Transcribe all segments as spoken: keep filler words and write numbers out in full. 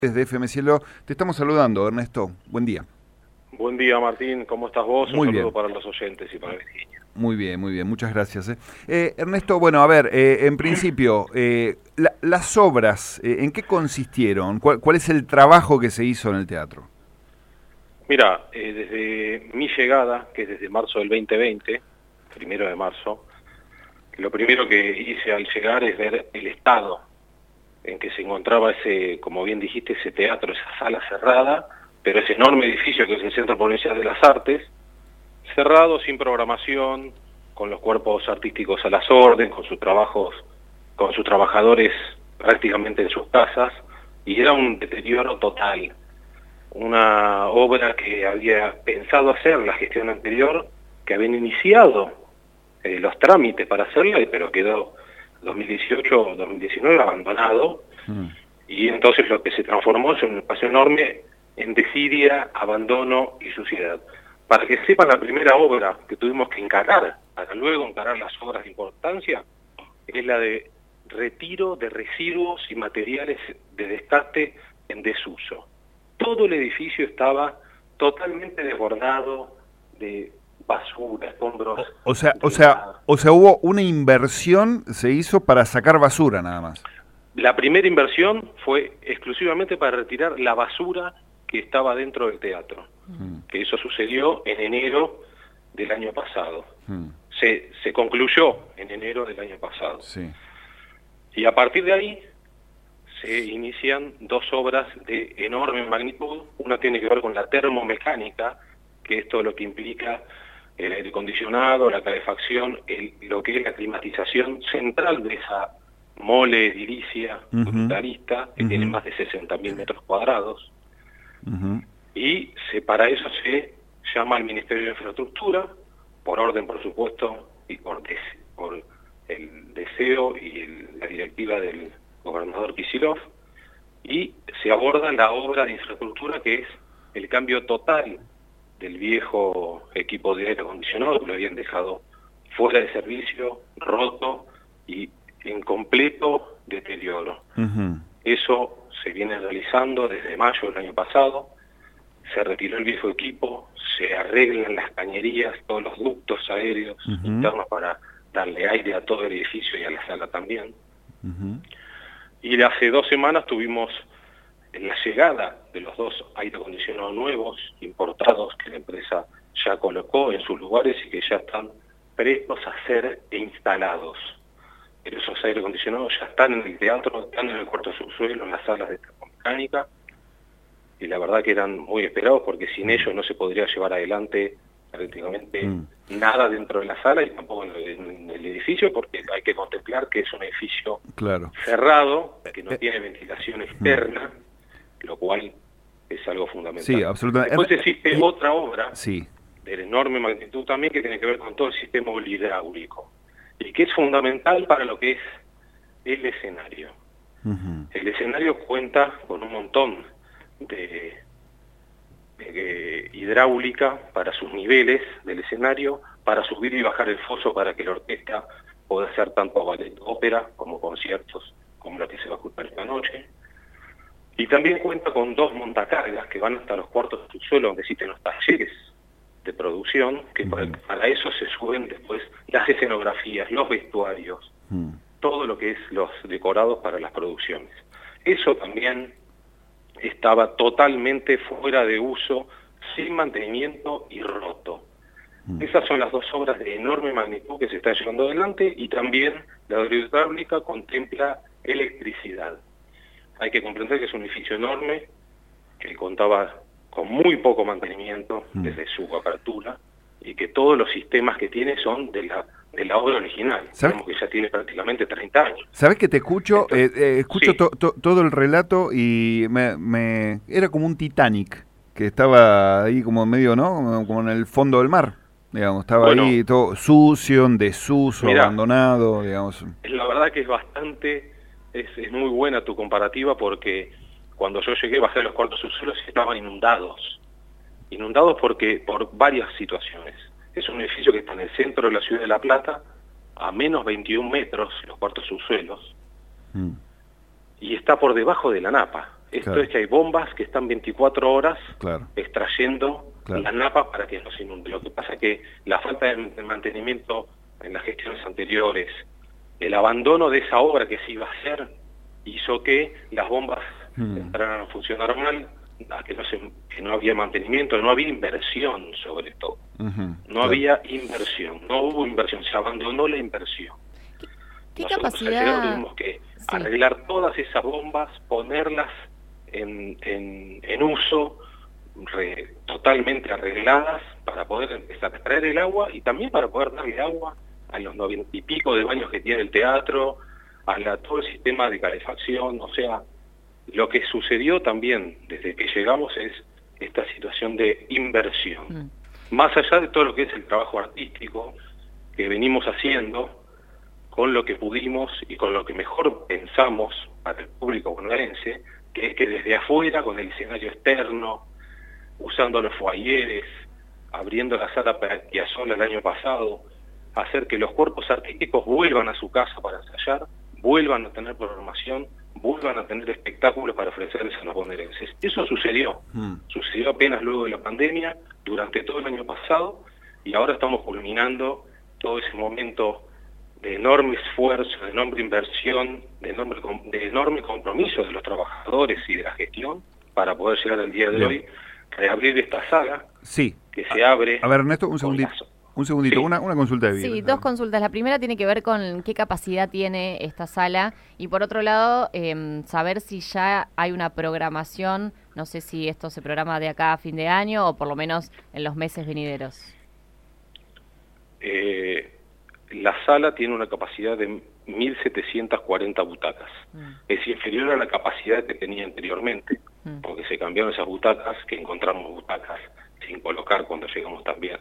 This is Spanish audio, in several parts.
Desde F M Cielo te estamos saludando, Ernesto. Buen día. Buen día, Martín. ¿Cómo estás vos? Muy Un saludo bien. para los oyentes y para Virginia. Muy bien, muy bien. Muchas gracias. Eh. Eh, Ernesto, bueno, a ver, eh, en principio, eh, la, las obras, eh, ¿en qué consistieron? ¿Cuál, ¿Cuál es el trabajo que se hizo en el teatro? Mira, eh, desde mi llegada, que es desde marzo del veinte veinte, primero de marzo, lo primero que hice al llegar es ver el estado en que se encontraba ese, como bien dijiste, ese teatro, esa sala cerrada, pero ese enorme edificio que es el Centro Provincial de las Artes, cerrado, sin programación, con los cuerpos artísticos a las órdenes, con sus trabajos, con sus trabajadores prácticamente en sus casas, y era un deterioro total. Una obra que había pensado hacer la gestión anterior, que habían iniciado eh, los trámites para hacerla, pero quedó dos mil dieciocho o dos mil diecinueve abandonado, mm. y entonces lo que se transformó es un espacio enorme en desidia, abandono y suciedad. Para que sepan, la primera obra que tuvimos que encarar, para luego encarar las obras de importancia, es la de retiro de residuos y materiales de descarte en desuso. Todo el edificio estaba totalmente desbordado de basura, escombros. O, o sea, o sea, o sea, hubo una inversión, se hizo para sacar basura nada más. La primera inversión fue exclusivamente para retirar la basura que estaba dentro del teatro. Mm. Que eso sucedió en enero del año pasado. Mm. Se, se concluyó en enero del año pasado. Sí. Y a partir de ahí se inician dos obras de enorme magnitud. Una tiene que ver con la termomecánica, que es todo lo que implica el aire acondicionado, la calefacción, el, lo que es la climatización central de esa mole edilicia uh-huh. brutalista, que uh-huh. tiene más de sesenta mil metros cuadrados. Uh-huh. Y se, para eso se llama al Ministerio de Infraestructura, por orden, por supuesto, y por, des, por el deseo y el, la directiva del gobernador Kicillof, y se aborda la obra de infraestructura, que es el cambio total del viejo equipo de aire acondicionado, que lo habían dejado fuera de servicio, roto y en completo deterioro. Uh-huh. Eso se viene realizando desde mayo del año pasado. Se retiró el viejo equipo, se arreglan las cañerías, todos los ductos aéreos uh-huh. internos para darle aire a todo el edificio y a la sala también. Uh-huh. Y hace dos semanas tuvimos la llegada de los dos aire acondicionados nuevos, importados, que la empresa ya colocó en sus lugares y que ya están prestos a ser instalados. Pero esos aire acondicionados ya están en el teatro, están en el cuarto subsuelo, en las salas de termomecánica, y la verdad que eran muy esperados porque sin ellos no se podría llevar adelante prácticamente mm. nada dentro de la sala y tampoco en el, en el edificio, porque hay que contemplar que es un edificio claro. cerrado, que no eh. tiene ventilación externa, mm. lo cual es algo fundamental. Sí, absolutamente. Después existe eh. otra obra sí. de enorme magnitud también que tiene que ver con todo el sistema hidráulico y que es fundamental para lo que es el escenario. Uh-huh. El escenario cuenta con un montón de, de, de hidráulica para sus niveles del escenario, para subir y bajar el foso para que la orquesta pueda hacer tanto ballet ópera como conciertos como lo que se va a escuchar esta noche. Y también cuenta con dos montacargas que van hasta los cuartos del subsuelo donde existen los talleres de producción, que uh-huh. para, para eso se suben después las escenografías, los vestuarios, uh-huh. todo lo que es los decorados para las producciones. Eso también estaba totalmente fuera de uso, sin mantenimiento y roto. Uh-huh. Esas son las dos obras de enorme magnitud que se están llevando adelante, y también la hidráulica contempla electricidad. Hay que comprender que es un edificio enorme, que contaba con muy poco mantenimiento desde su apertura, y que todos los sistemas que tiene son de la de la obra original, digamos que ya tiene prácticamente treinta años. ¿Sabés que te escucho? Entonces, eh, eh, escucho sí. to, to, todo el relato y me, me era como un Titanic, que estaba ahí como medio, ¿no? Como en el fondo del mar, digamos, estaba bueno, ahí todo sucio, en desuso, mirá, abandonado, digamos. La verdad que es bastante, es, es muy buena tu comparativa, porque cuando yo llegué bajé a los cuartos subsuelos y estaban inundados. Inundados porque por varias situaciones. Es un edificio que está en el centro de la ciudad de La Plata, a menos veintiún metros, los cuartos subsuelos, mm. y está por debajo de la napa. Esto claro. es que hay bombas que están veinticuatro horas claro. extrayendo claro. las napas para que no se inunde. Lo que pasa es que la falta de mantenimiento en las gestiones anteriores, el abandono de esa obra que se iba a hacer, hizo que las bombas hmm. entraran a funcionar mal, a que, no se, que no había mantenimiento, no había inversión sobre todo. Uh-huh. No claro. había inversión, no hubo inversión, se abandonó la inversión. ¿Qué Nosotros capacidad? tuvimos que sí. arreglar todas esas bombas, ponerlas en, en, en uso, re, totalmente arregladas para poder empezar a extraer el agua y también para poder darle agua a los noventa y pico de baños que tiene el teatro, a la, todo el sistema de calefacción. O sea, lo que sucedió también desde que llegamos es esta situación de inversión. Mm. Más allá de todo lo que es el trabajo artístico que venimos haciendo, con lo que pudimos y con lo que mejor pensamos para el público bonaerense, que es que desde afuera, con el escenario externo, usando los foyeres, abriendo la sala Piazzolla el año pasado, hacer que los cuerpos artísticos vuelvan a su casa para ensayar, vuelvan a tener programación, vuelvan a tener espectáculos para ofrecerles a los bonaerenses. Eso sucedió, mm. sucedió apenas luego de la pandemia, durante todo el año pasado, y ahora estamos culminando todo ese momento de enorme esfuerzo, de enorme inversión, de enorme, de enorme compromiso de los trabajadores y de la gestión para poder llegar al día de Bien. hoy, reabrir esta sala, sí. que se abre... A ver, Ernesto, un segundito. Las... Un segundito, sí. una, una consulta de vida. Sí, dos consultas. La primera tiene que ver con qué capacidad tiene esta sala y por otro lado, eh, saber si ya hay una programación, no sé si esto se programa de acá a fin de año o por lo menos en los meses venideros. Eh, la sala tiene una capacidad de mil setecientas cuarenta butacas. Mm. Es inferior a la capacidad que tenía anteriormente, mm. porque se cambiaron esas butacas, que encontramos butacas sin colocar cuando llegamos también.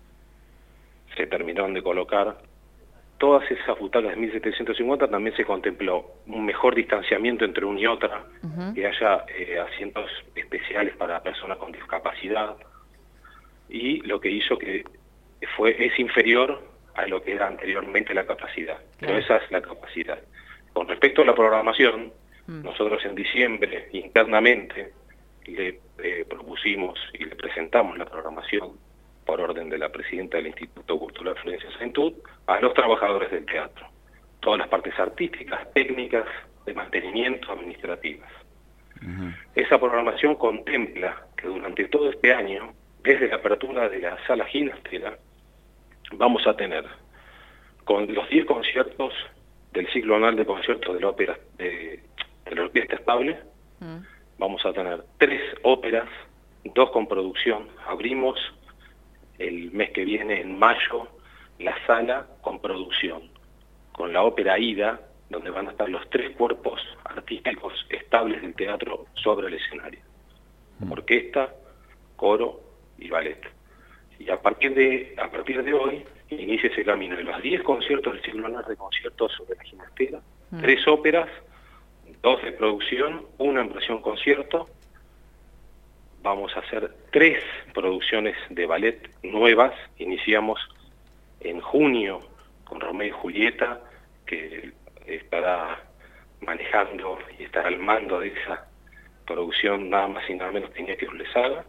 Se terminaron de colocar. Todas esas butacas de mil setecientos cincuenta también se contempló un mejor distanciamiento entre una y otra, uh-huh. que haya eh, asientos especiales para personas con discapacidad, y lo que hizo que fue es inferior a lo que era anteriormente la capacidad, pero esa es la capacidad. Con respecto a la programación, uh-huh. nosotros en diciembre internamente le eh, propusimos y le presentamos la programación por orden de la presidenta del Instituto Cultural Florencia Saintud, a los trabajadores del teatro. Todas las partes artísticas, técnicas, de mantenimiento, administrativas. Uh-huh. Esa programación contempla que durante todo este año, desde la apertura de la Sala Ginastera, vamos a tener con los diez conciertos del ciclo anual de conciertos de la ópera de, de la Orquesta Estable, uh-huh. vamos a tener tres óperas, dos con producción. Abrimos el mes que viene, en mayo, la sala con producción, con la ópera Aida, donde van a estar los tres cuerpos artísticos estables del teatro sobre el escenario. Mm. Orquesta, coro y ballet. Y a partir de a partir de hoy, inicia ese camino de los diez conciertos del ciclo anual de conciertos sobre la Ginastera, mm. tres óperas, dos de producción, una en versión concierto. Vamos a hacer tres producciones de ballet nuevas. Iniciamos en junio con Romeo y Julieta, que estará manejando y estará al mando de esa producción nada más y nada menos que Iñaki Urlesaga.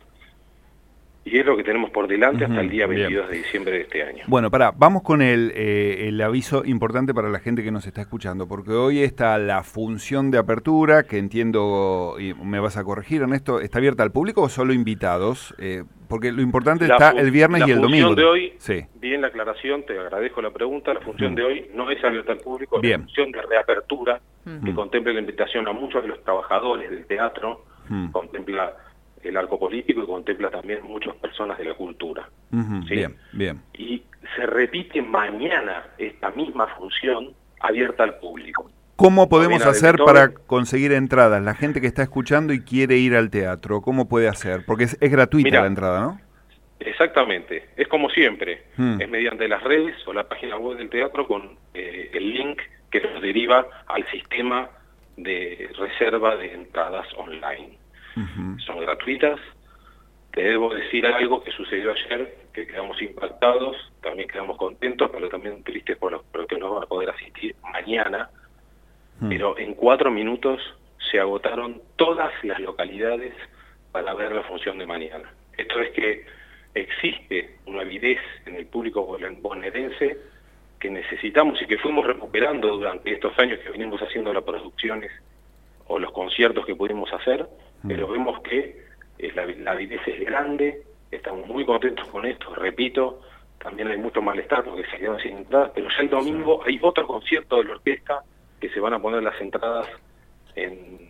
Y es lo que tenemos por delante hasta uh-huh, el día veintidós bien. de diciembre de este año. Bueno, pará, vamos con el, eh, el aviso importante para la gente que nos está escuchando, porque hoy está la función de apertura, que entiendo, y me vas a corregir, Ernesto, ¿está abierta al público o solo invitados? Eh, porque lo importante la está el viernes y el domingo. La función de hoy, sí. bien la aclaración, te agradezco la pregunta, la función uh-huh. de hoy no es abierta al público, es la función de reapertura, uh-huh. que contempla la invitación a muchos de los trabajadores del teatro, uh-huh. contempla el arco político y contempla también muchas personas de la cultura. Uh-huh, ¿sí? Bien, bien. Y se repite mañana esta misma función abierta al público. ¿Cómo podemos hacer para conseguir entradas? La gente que está escuchando y quiere ir al teatro, ¿cómo puede hacer? Porque es, es gratuita Mirá, la entrada, ¿no? Exactamente, es como siempre, hmm. es mediante las redes o la página web del teatro con eh, el link que nos deriva al sistema de reserva de entradas online. Uh-huh. Son gratuitas. Te debo decir algo que sucedió ayer, que quedamos impactados, también quedamos contentos, pero también tristes por los por que no van a poder asistir mañana. Uh-huh. Pero en cuatro minutos se agotaron todas las localidades para ver la función de mañana. Esto es que existe una avidez en el público bonaerense que necesitamos y que fuimos recuperando durante estos años que venimos haciendo las producciones o los conciertos que pudimos hacer, mm. pero vemos que eh, la, la avidez es grande, estamos muy contentos con esto, repito, también hay mucho malestar porque se quedan sin entradas, pero ya el domingo hay otro concierto de la orquesta que se van a poner las entradas en,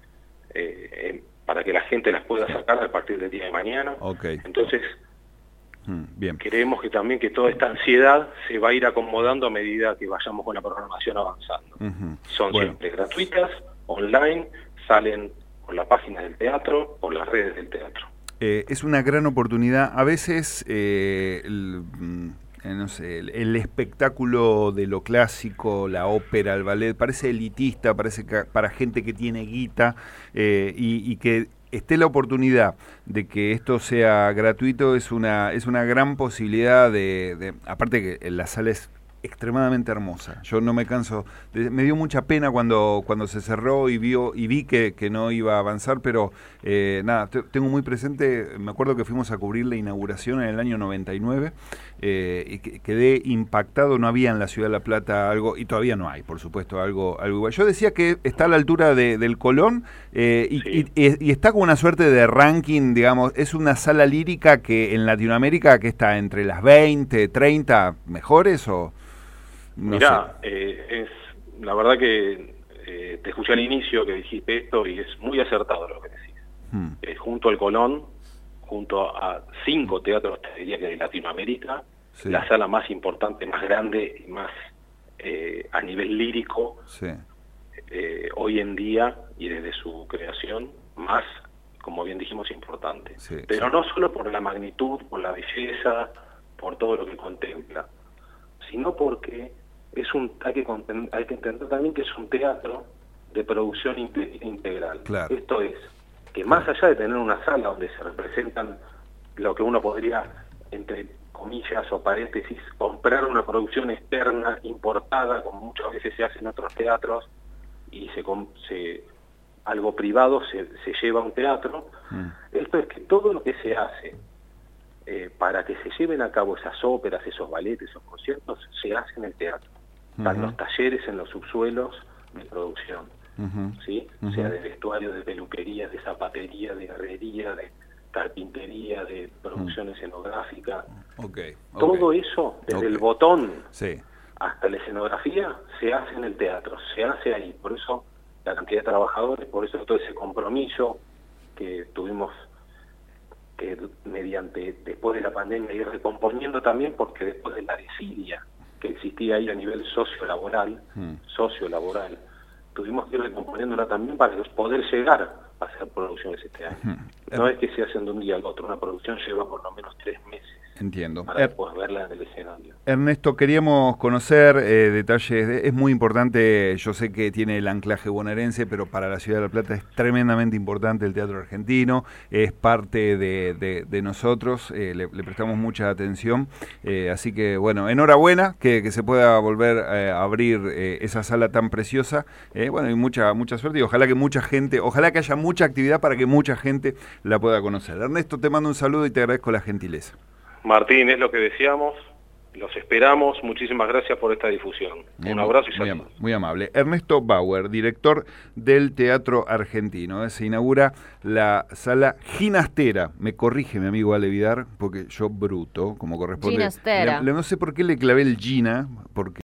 eh, en, para que la gente las pueda sacar a partir del día de mañana. Okay. Entonces, mm, bien. creemos que también que toda esta ansiedad se va a ir acomodando a medida que vayamos con la programación avanzando. Uh-huh. Son bueno. siempre gratuitas, online, salen por la página del teatro, por las redes del teatro. Eh, es una gran oportunidad. A veces, eh, el, eh, no sé, el, el espectáculo de lo clásico, la ópera, el ballet, parece elitista, parece que para gente que tiene guita, eh, y, y que esté la oportunidad de que esto sea gratuito es una es una gran posibilidad de, de aparte que la sala es extremadamente hermosa. Yo no me canso, de, me dio mucha pena cuando cuando se cerró y vio y vi que, que no iba a avanzar, pero eh, nada, te, tengo muy presente, me acuerdo que fuimos a cubrir la inauguración en el año noventa y nueve eh, y que, quedé impactado, no había en la Ciudad de La Plata algo, y todavía no hay, por supuesto, algo, algo igual. Yo decía que está a la altura de, del Colón eh, y, sí. y, y está con una suerte de ranking, digamos, es una sala lírica que en Latinoamérica que está entre las veinte, treinta mejores o... No Mirá, eh, es la verdad que eh, te escuché al inicio que dijiste esto y es muy acertado lo que decís. Hmm. Eh, junto al Colón, junto a cinco teatros, te diría que de Latinoamérica, sí. la sala más importante, más grande y más eh, a nivel lírico, sí. eh, hoy en día y desde su creación, más, como bien dijimos, importante. Sí, Pero sí. no solo por la magnitud, por la belleza, por todo lo que contempla, sino porque es un hay que, hay que entender también que es un teatro de producción integral. Claro. Esto es, que más allá de tener una sala donde se representan lo que uno podría, entre comillas o paréntesis, comprar una producción externa, importada, como muchas veces se hace en otros teatros, y se, se algo privado se, se lleva a un teatro, mm. esto es que todo lo que se hace eh, para que se lleven a cabo esas óperas, esos balletes, esos conciertos, se hace en el teatro. Están uh-huh. los talleres en los subsuelos de producción, uh-huh. ¿sí? Uh-huh. O sea, de vestuario, de peluquería, de zapatería, de herrería, de carpintería, de producción uh-huh. escenográfica. Okay. Okay. Todo eso, desde okay. el botón sí. hasta la escenografía, se hace en el teatro, se hace ahí. Por eso la cantidad de trabajadores, por eso todo ese compromiso que tuvimos que mediante, después de la pandemia, ir recomponiendo también, porque después de la desidia que existía ahí a nivel sociolaboral, hmm. sociolaboral, tuvimos que ir recomponiéndola también para poder llegar a hacer producciones este año. Hmm. No es que se hacen de un día al otro, una producción lleva por lo menos tres meses. Entiendo. Para er después verla en el escenario. Ernesto, queríamos conocer eh, detalles, de, es muy importante, yo sé que tiene el anclaje bonaerense, pero para la Ciudad de La Plata es tremendamente importante el teatro argentino, es parte de, de, de nosotros, eh, le, le prestamos mucha atención, eh, así que bueno, enhorabuena que, que se pueda volver eh, a abrir eh, esa sala tan preciosa, eh, bueno, y mucha, mucha suerte y ojalá que mucha gente, ojalá que haya mucha actividad para que mucha gente la pueda conocer. Ernesto, te mando un saludo y te agradezco la gentileza. Martín, es lo que decíamos, los esperamos, muchísimas gracias por esta difusión. Un abrazo y saludos. Muy, muy amable. Ernesto Bauer, director del Teatro Argentino. Se inaugura la sala Ginastera. Me corrige mi amigo Ale Vidar, porque yo bruto, como corresponde. Ginastera. Le, le, no sé por qué le clavé el Gina, porque